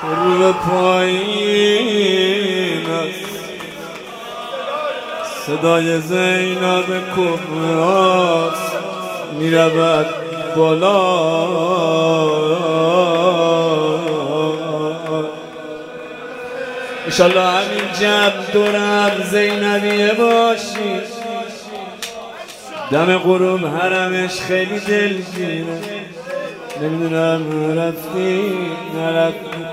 رو به پایین است صدای زینب کبراست میرود بالا. انشالله همین جمع دورم زینبیه باشی. دم غروب حرمش خیلی دلگیره. نمیدونم رفتی نرفتی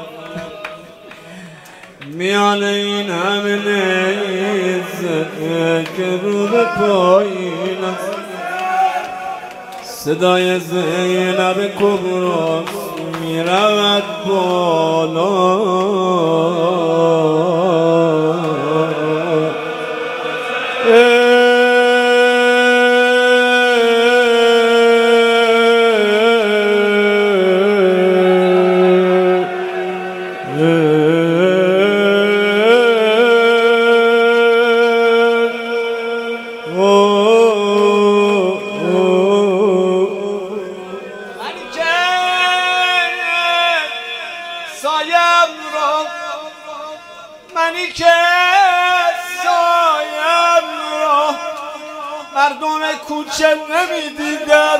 میان این همه نیزه که رو به پایین است صدای زینب کبرا میرود بالا. منی که سایم را مردم کوچه نمیدیدن.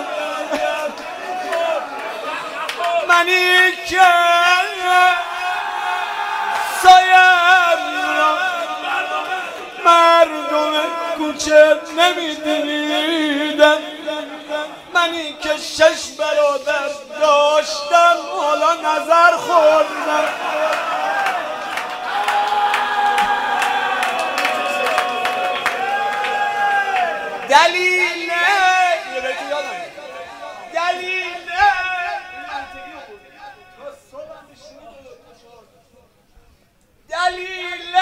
منی که سایم را مردم کوچه نمیدیدن. منی که 6 برادر داشتم حالا نظر خوردم. دلیل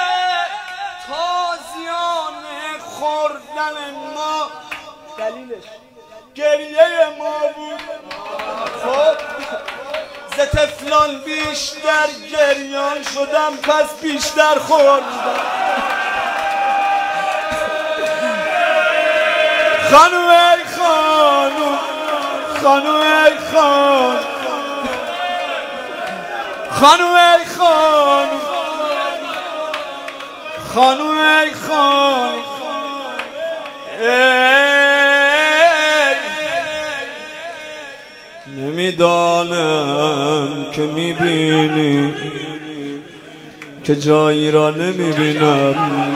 تازیان خوردن ما دلیلش گریه ما بود. خب ز طفلان بیشتر گریان شدم پس بیشتر خوردم. خانم ای خانم خانم ای خانم خانم ای خانم خانم ای خانم نمیدانم که میبینی که جایی را نمیبینم.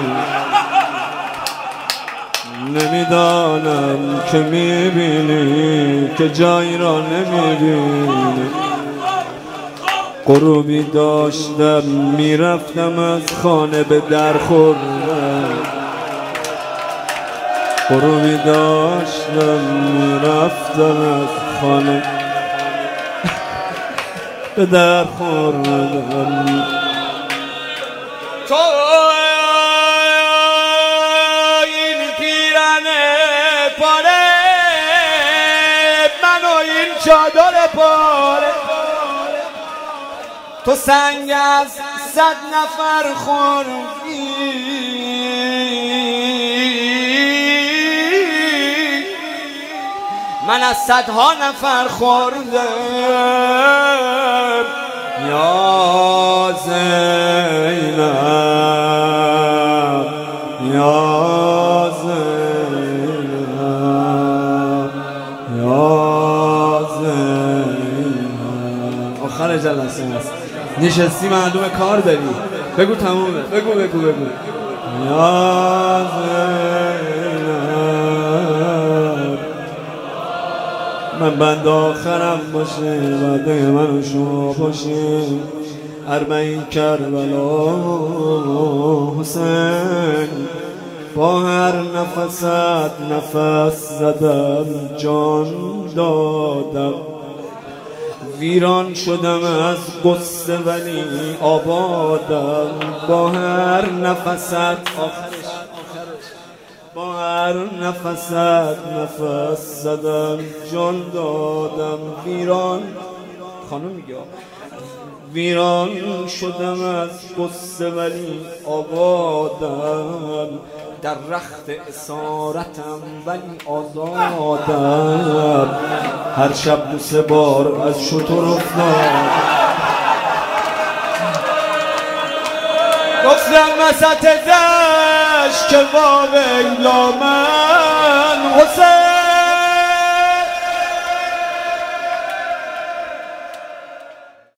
نمیدانم که میبینی که جایی را نمیبینی. غروبی داشتم میرفتم از خانه به در خوردم. غروبی داشتم میرفتم از خانه به در خوردم. تو این پیرن پاره من و این چادر پاره تو سنگ از 100 نفر خوردی. من از 100 نفر خوردم. یا زینب یا زینب یا زینب. آخر جلسه است نشستی معلومه کار داری. بگو تمومه. بگو یا زینب. من بند آخرم باشه بعد من و شما باشیم. اربعین کربلا حسین با هر نفست نفس زدم جان دادم. ویران شدم از قصه ولی آبادم. با هر نفست با هر نفست نفس زدم جان دادم. ویران خانم میگه ویران شدم از قصه ولی آبادم. در رخت اسارتم ولی آزادم. هر شب 2-3 بار از شتر افتاد. وسط دشت که واویلا من